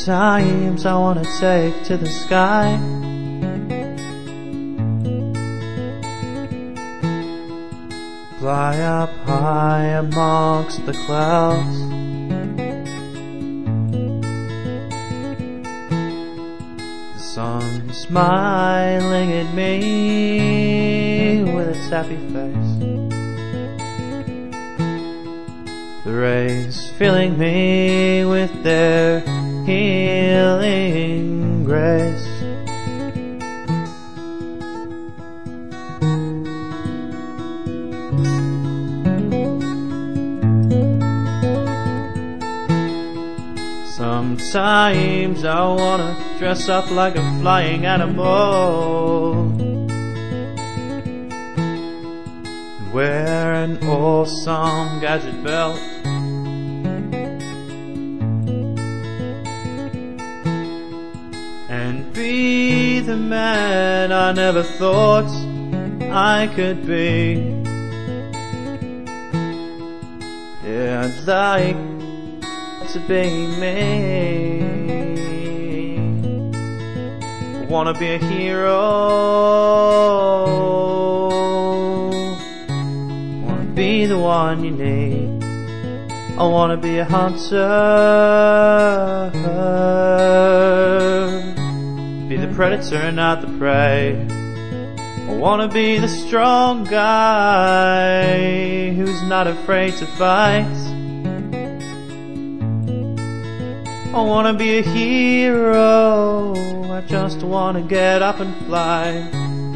Sometimes I wanna take to the sky. Fly up high amongst the clouds. The sun smiling at me with its happy face. The rays filling me with their healing grace. Sometimes I wanna dress up like a flying animal, wear an awesome gadget belt, and be the man I never thought I could be. Yeah, I'd like to be me. Wanna be a hero, wanna be the one you need. I wanna be a hunter, be the predator, not the prey. I wanna be the strong guy who's not afraid to fight. I wanna be a hero, I just wanna get up and fly.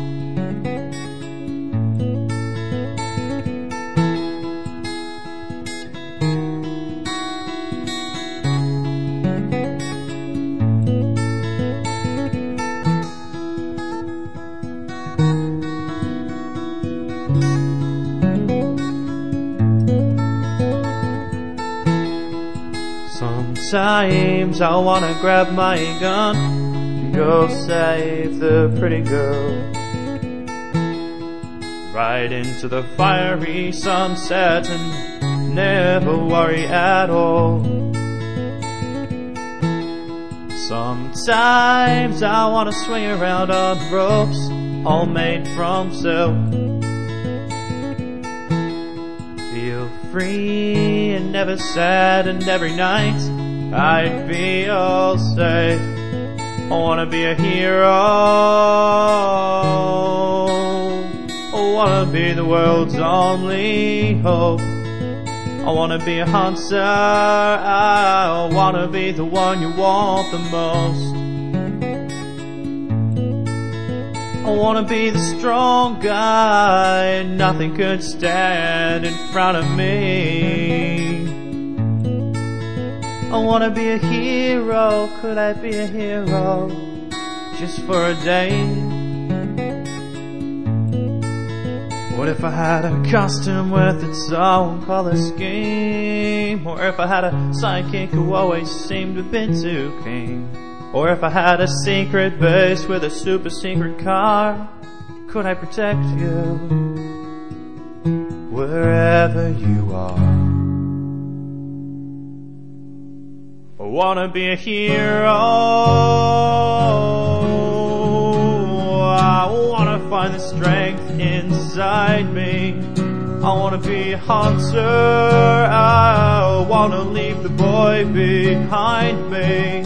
Sometimes I wanna grab my gun and go save the pretty girl, right into the fiery sunset and never worry at all. Sometimes I wanna swing around on ropes all made from silk, feel free and never sad, and every night I'd be all safe. I wanna be a hero, I wanna be the world's only hope. I wanna be a hunter, I wanna be the one you want the most. I wanna be the strong guy, nothing could stand in front of me. I wanna be a hero, could I be a hero just for a day? What if I had a costume with its own color scheme? Or if I had a sidekick who always seemed a bit too keen? Or if I had a secret base with a super secret car, could I protect you wherever you are? I wanna be a hero, I wanna find the strength inside me. I wanna be a hunter, I wanna leave the boy behind me.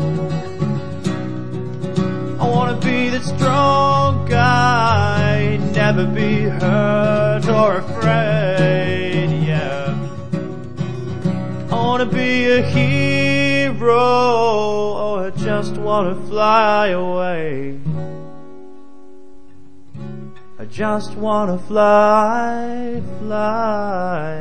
I wanna be the strong guy, never be hurt or afraid, yeah. I wanna be a hero, oh, I just wanna fly away. I just wanna fly, fly